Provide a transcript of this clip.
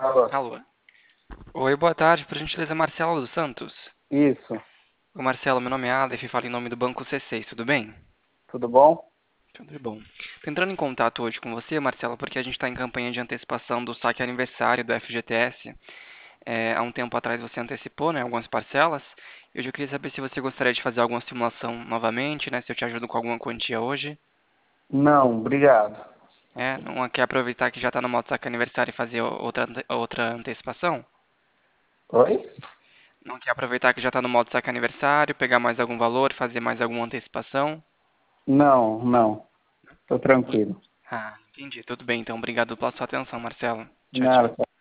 Alô, Alô? Oi, boa tarde, por gentileza, Marcelo dos Santos. isso, Oi, Marcelo, meu nome é Aleph e falo em nome do Banco C6, tudo bem? tudo bom? Tudo bom. Tô entrando em contato hoje com você, Marcelo, porque a gente está em campanha de antecipação do saque aniversário do FGTS. Há um tempo atrás você antecipou, né, algumas parcelas. Eu já queria saber se você gostaria de fazer alguma simulação novamente, né, se eu te ajudo com alguma quantia hoje. Não, obrigado. Não quer aproveitar que já está no modo saque aniversário e fazer outra antecipação? Oi? Não quer aproveitar que já está no modo saque aniversário, pegar mais algum valor, fazer mais alguma antecipação? Não, não, tô tranquilo. Ah, entendi. Tudo bem, então. Obrigado pela sua atenção, Marcelo. Tchau, tchau. Nada.